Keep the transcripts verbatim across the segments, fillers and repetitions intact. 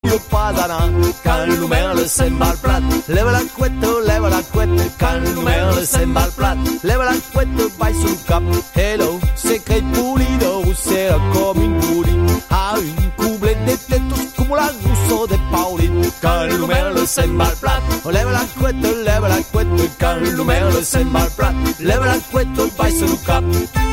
Rubio Padana, Calumel sembra al plat, leva l'acquetto, leva l'acquetto, Calumel sembra al plat, leva l'acquetto, vai sul cap, hello, c'est que pulido, c'est comme une boulie, a une couble de tetos, como la gusto de Paulin, Calumel sembra al plat, leva l'acquetto, leva l'acquetto, Calumel sembra al plat, leva l'acquetto, vai sul cap.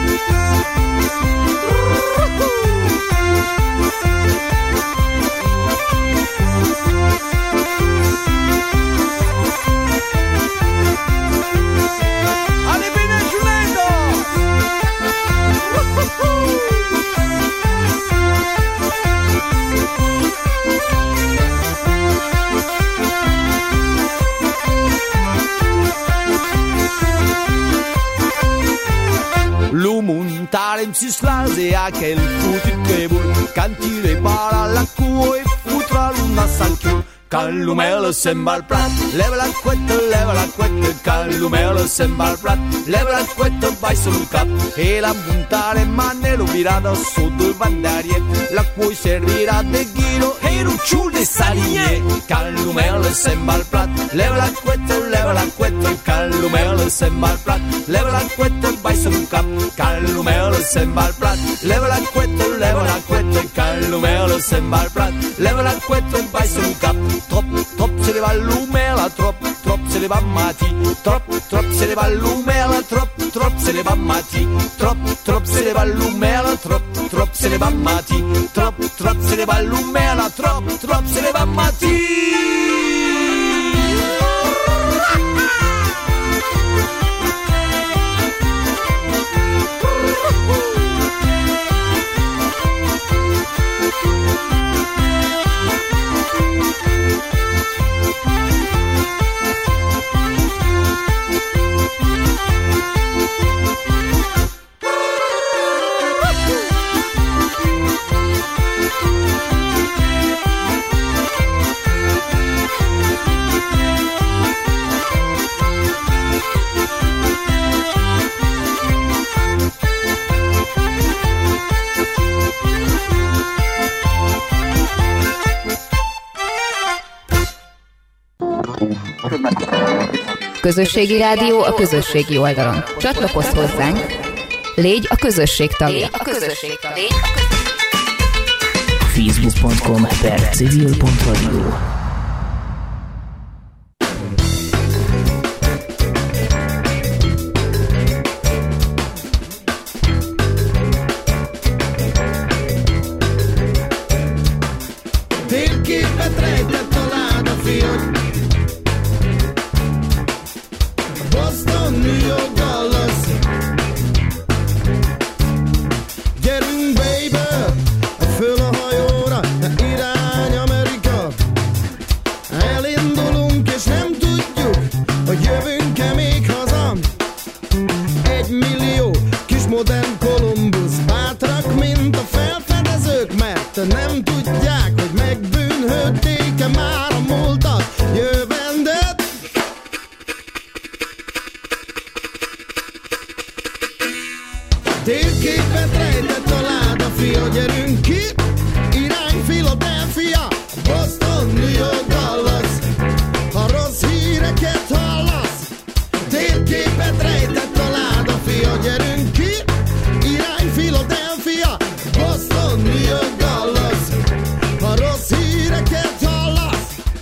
L'umuntare in si slase a che il foutu che vuol cantire para la cuo e futra l'una sanchiù. Calumel sembra al plat, leva l'acquetto, leva l'acquetto, Calumel sembra al plat, leva l'acquetto, vai sul cap, e la montare manello virata sotto il vandarie, la cui servirà de ghiro e rucciul de salie. Calumel sembra al plat, leva l'acquetto, leva l'acquetto, Calumel sembra al plat, leva l'acquetto, vai sul cap, Calumel sembra al plat, leva l'acquetto, leva l'acquetto, Calumel sembra al plat, leva l'acquetto, vai sul cap. Trop, trop se le va l'umela, trop, trop se le va mati, trop, trop se le va l'umela, trop, trop se le va mati, trop, trop se le va l'umela, trop, trop se le va mati, trop, trop se le va l'umela, trop, trop se le va mati. Közösségi rádió a közösségi oldalon. Csatlakozz hozzánk, légy a közösség tagja. Légy a közösség tagja. facebook pont com per civil pont radio. Térképet rejtett a láda, fiúgy. Boston, New York, Dallas. Gyerünk, baby, föl a hajóra, irány Amerika. Elindulunk és nem tudjuk, hogy jövünk-e még haza. Egy millió kis modern Kolumbusz, bátrak, mint a felfedezők, mert nem tudják, hogy megbűnhődték-e már a múltat, jövendőt. Térképet rejtett a láda, fia, gyerünk ki, irány Philadelphia, Boston, New York, Dallas. Ha rossz híreket hallasz, térképet rejtett a láda, fia, gyerünk ki, irány Philadelphia, Boston, New York, Dallas. Ha rossz híreket hallasz,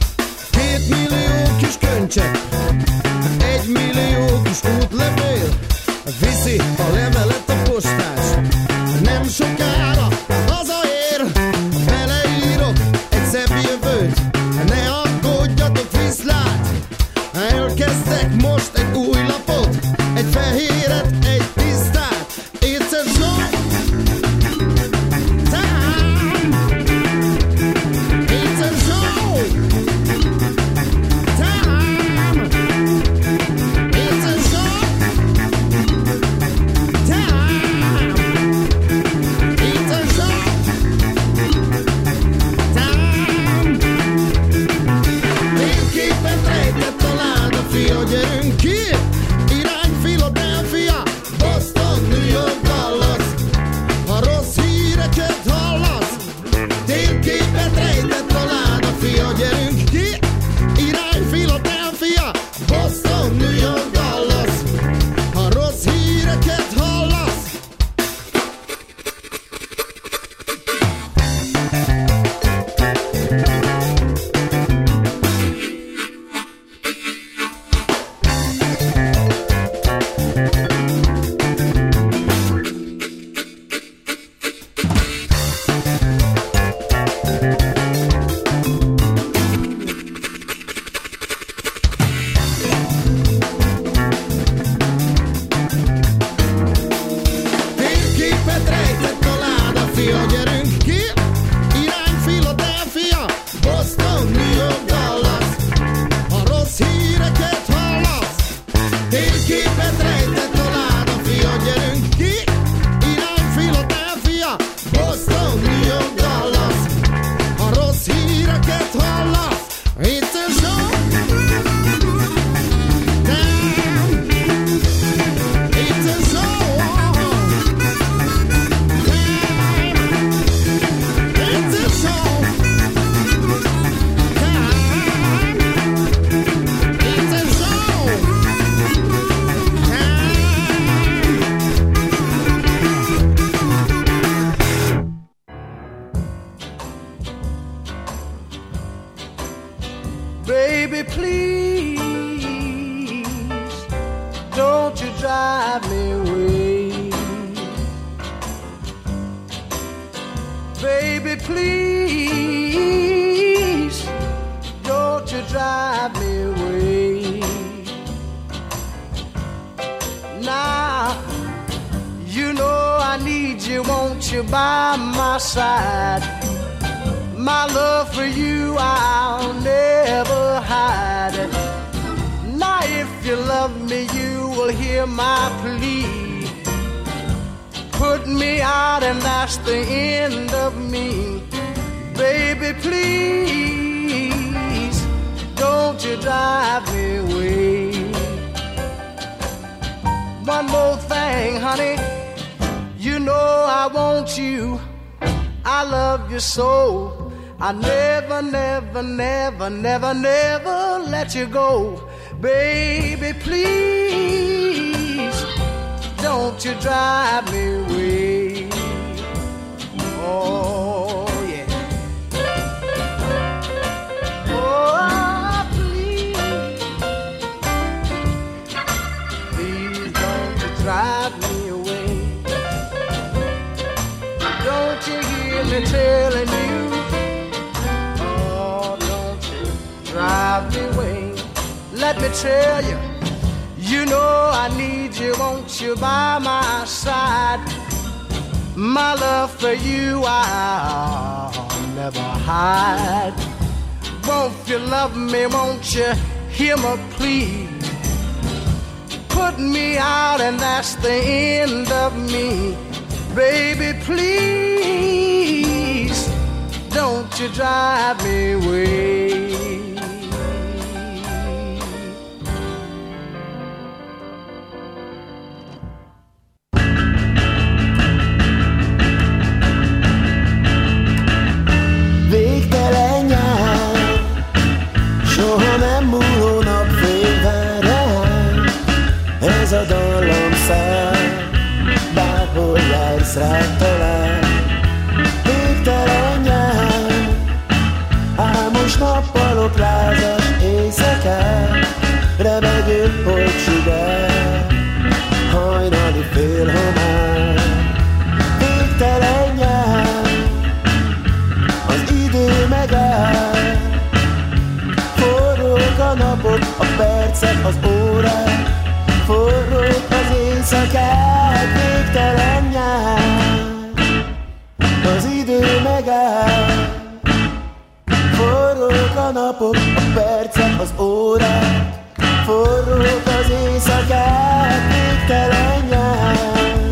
Baby, please, don't you drive me away. Baby, please, don't you drive me away. Now, you know I need you, won't you, by my side? My love for you I'll never hide. Now if you love me, you will hear my plea. Put me out and that's the end of me. Baby, please, don't you drive me away. One more thing, honey, you know I want you, I love you so. I never, never, never, never, never let you go. Baby, please, don't you drive me away. Oh, yeah. Oh, please, please don't you drive me away. Don't you hear me telling you? Drive me away. Let me tell you, you know I need you, won't you, by my side? My love for you I'll never hide. Won't you love me, won't you hear my plea? Put me out and that's the end of me. Baby, please, don't you drive me away. Végtelen nyár, soha nem múló napfény vár rám. Ez a dallam szám, bárhol jársz rád talál. Végtelen nyár, álmos nappalok, lázas éjszakák, remegő holtsugár, hajnali félhomár. Végtelen nyár, idő megáll, forrók a napok, a percek, az órák, forrók az éjszakák. Végtelen nyár, az idő megáll, forrók a napok, a percek, az órák, forrók az éjszakák. Végtelen nyár.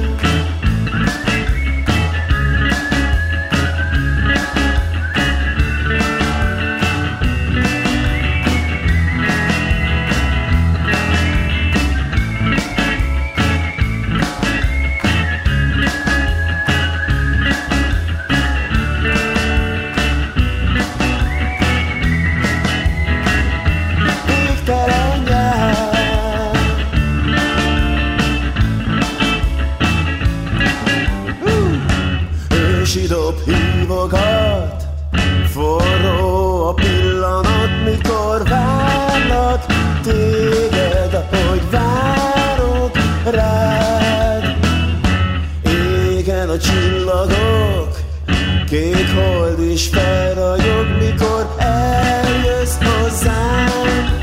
Hívogat, forró a pillanat, mikor várlak téged, ahogy várok rád. Égen a csillagok, kék hold is felragyog, mikor eljössz hozzám,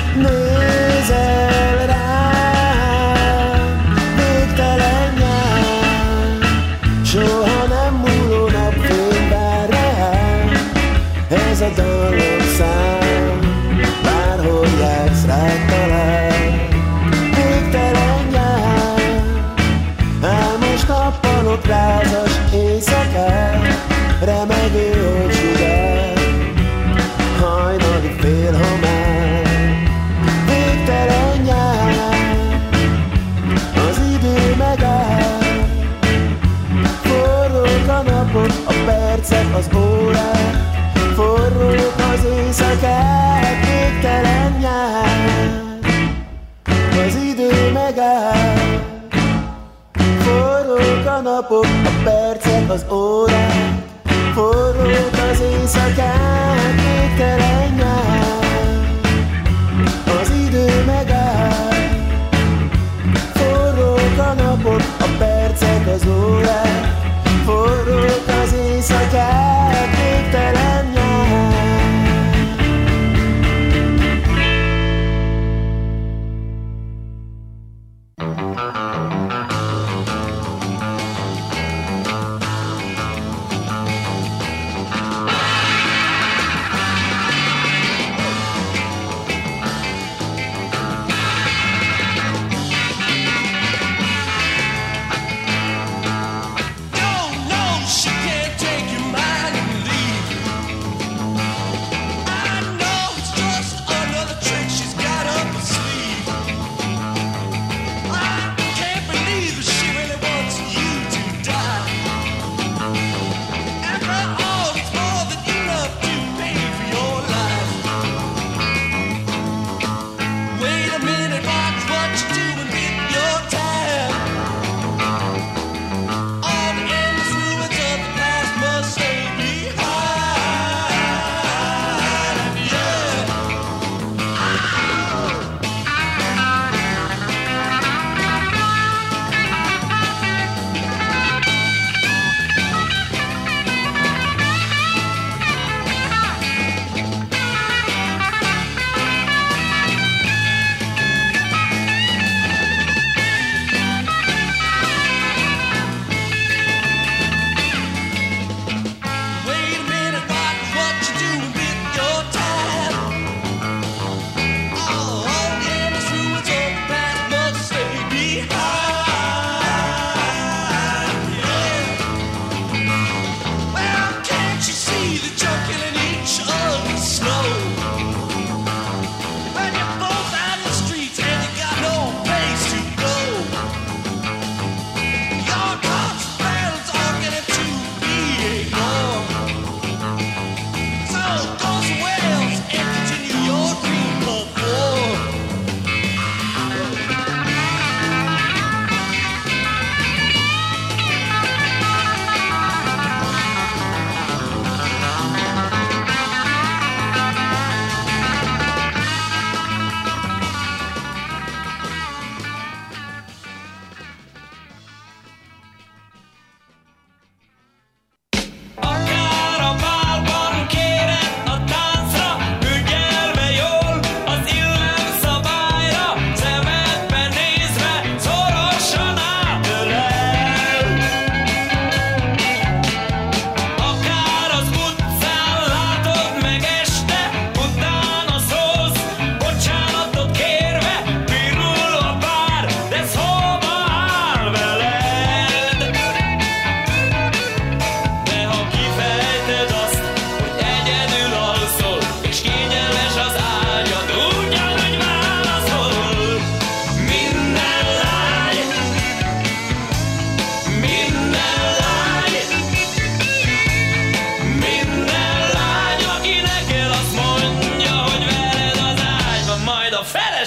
nézel rám. Végtelen nyár, soha nem múló napfény vár rám. Ez a dalom szám, bárhol jársz rád talál. Végtelen nyár, álmos nappalok, lázas éjszakák, remegő holtsugár, hajnali félhomár. Végtelen nyár, az idő megáll, forrók a napok, a percek, az órák, forrók az éjszakák. Végtelen nyár, az idő megáll, forrók a napok, a percek, az órák, forrók az éjszakák. Végtelen nyár.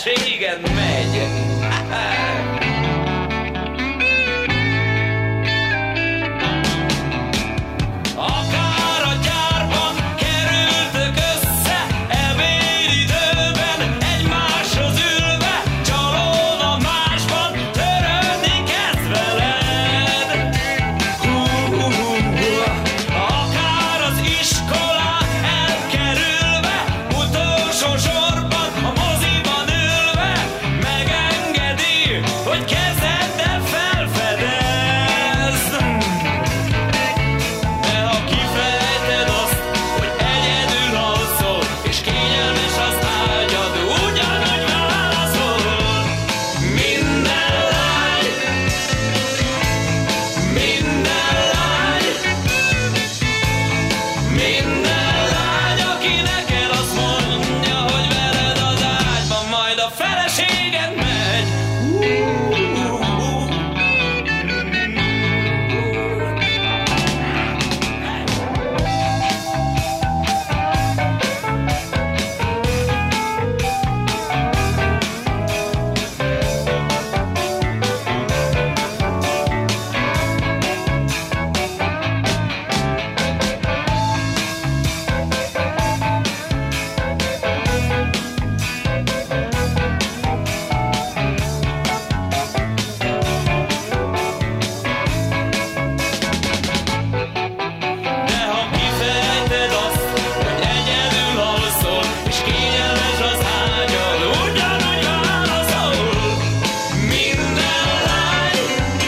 feleséged megy. Akár a gyárban kerültök össze, ebédidőben egymáshoz ülve, csalódva másban törődni kezd veled. Hú, hú, hú, hú. Akár az iskolát elkerülve, utolsó sorban a moziban ülve, megengedi, hogy kezeddel felfedezd. De ha kifejted azt, hogy egyedül alszol, és kényelmes az ágyad, ugyanúgy válaszol. Minden lány, minden lány, minden lány, aki neked azt mondja, hogy veled az ágyban majd a feleséged megy. De ha kifejted azt, hogy egyedül alszol, és kényelmes az ágyad, ugyanúgy válaszol. Minden lány,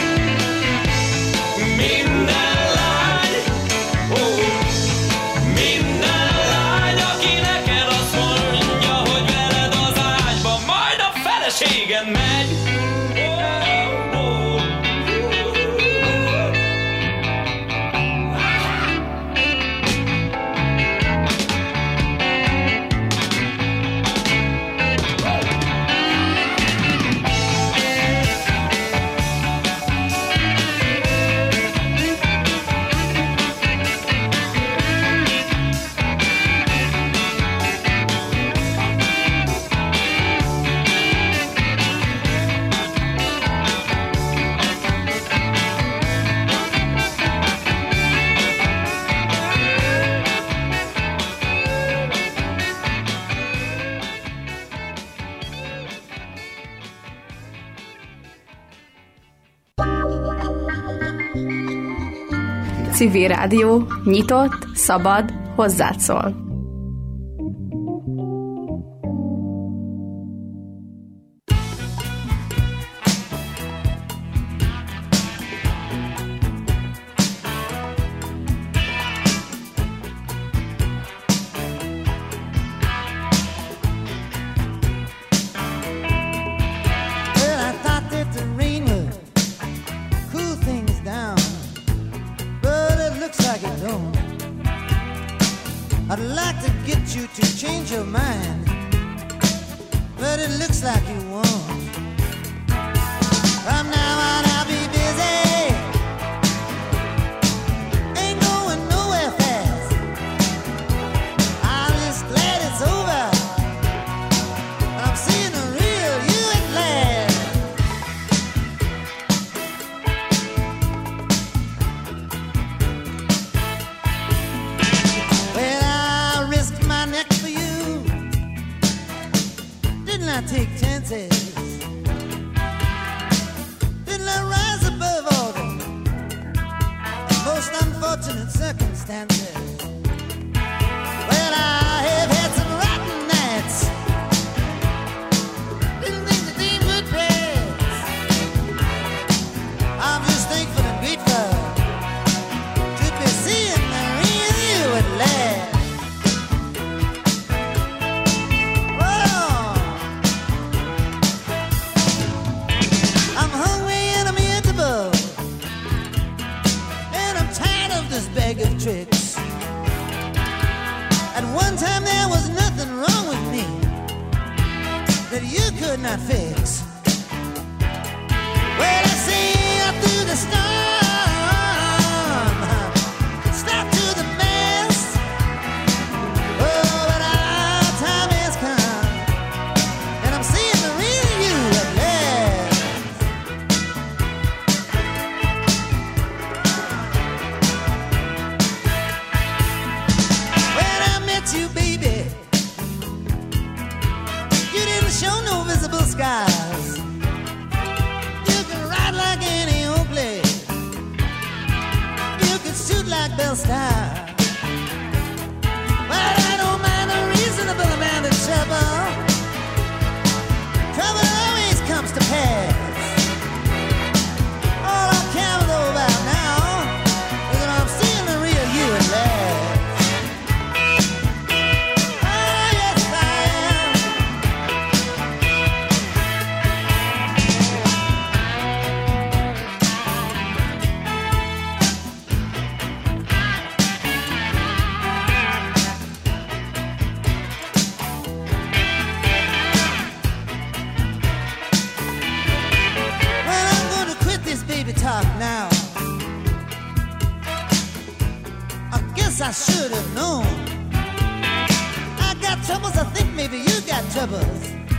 minden lány, ó, minden lány, aki neked azt mondja, hogy veled az ágyban majd a feleséged megy. Ó, ó, ó. Civil Rádió, nyitott, szabad, hozzád szól. Well, I thought that the rain would cool things down, but it looks like it don't. I'd like to get you to change your mind, but it looks like you won't. From now on I'll be busy, ain't going nowhere fast. I'm just glad it's over, I'm seeing the real you at last. Well, I risked my neck for you, didn't I take chances? Didn't I rise above all the most unfortunate circumstances? Well, I have had some rotten nights, didn't think the day would pass. I'm just thankful and grateful to be seeing the real you at last. Oh, I'm hungry and I'm irritable, and I'm tired of this bag of tricks. At one time there was nothing wrong with me that you could not fix. Well, I sailed through the storm, stopped to the mast. Oh, but our time has come, and I'm seeing the skies. You can ride like any old blade. You can shoot like Bill Starr. But I don't mind the reasonable amount of trouble. Trouble always comes to pass. All I care about now is that I'm seeing the real you at last. Talk now. I guess I should have known. I got troubles, I think maybe you got troubles.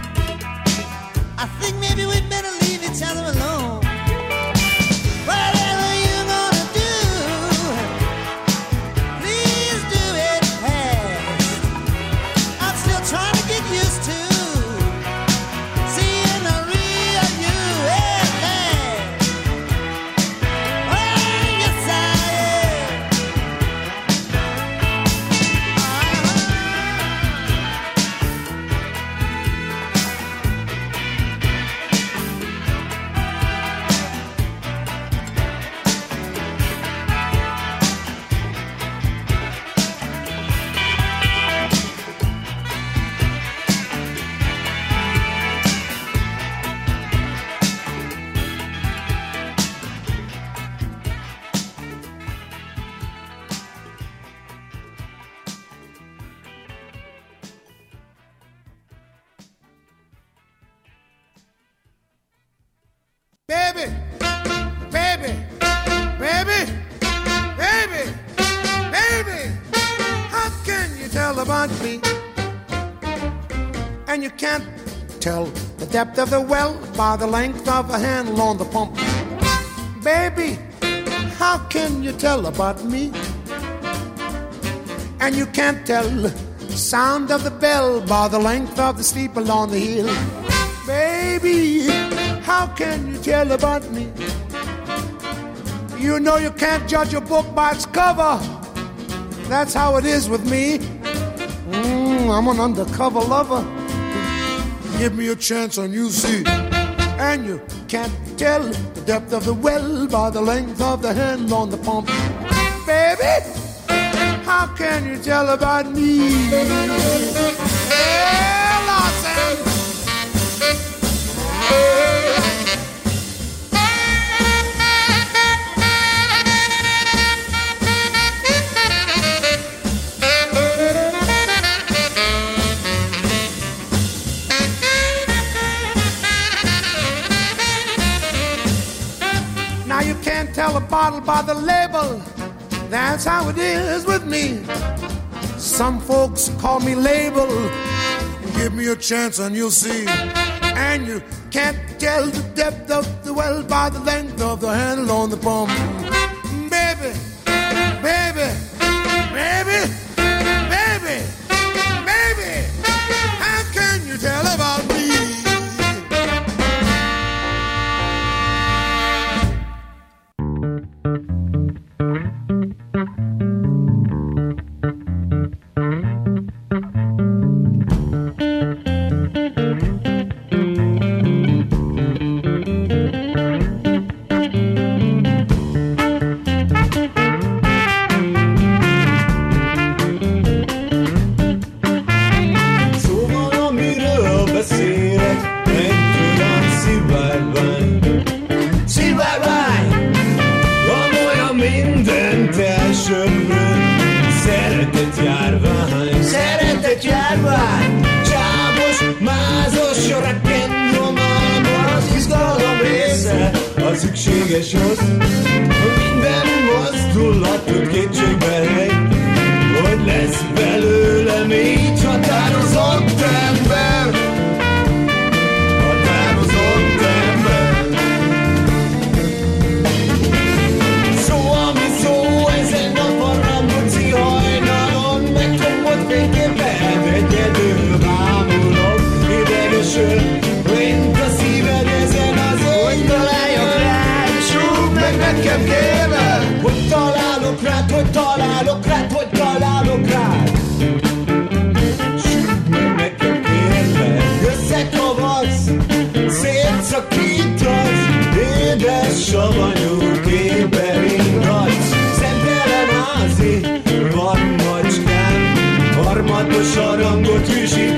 I think maybe we'd better leave each other alone. Whatever you're gonna do, please do it fast. I'm still trying to get used to seeing the real you at last. Baby, baby, baby, baby, baby, how can you tell about me? And you can't tell the depth of the well by the length of a handle on the pump. Baby, how can you tell about me? And you can't tell the sound of the bell by the length of the steeple on the hill. Baby, how can you tell about me? You know you can't judge a book by its cover. That's how it is with me. Mm, I'm an undercover lover. Give me a chance and you see. And you can't tell the depth of the well by the length of the hand on the pump. Baby, how can you tell about me? Hey, Lawson. Now you can't tell a bottle by the label. That's how it is with me. Some folks call me label. Give me a chance and you'll see. And you can't tell the depth of the well by the length of the handle on the pump. Baby, baby, baby, baby, baby, how can you tell about me? Szükséges az, minden mozdulatot kétségbe hely, hogy lesz belőlem így határozott ember, határozott ember. Szó, ami szó, ezen a parambuci hajnalon, megkapott végképpen egyedül bámulok, idegesül, mint ősi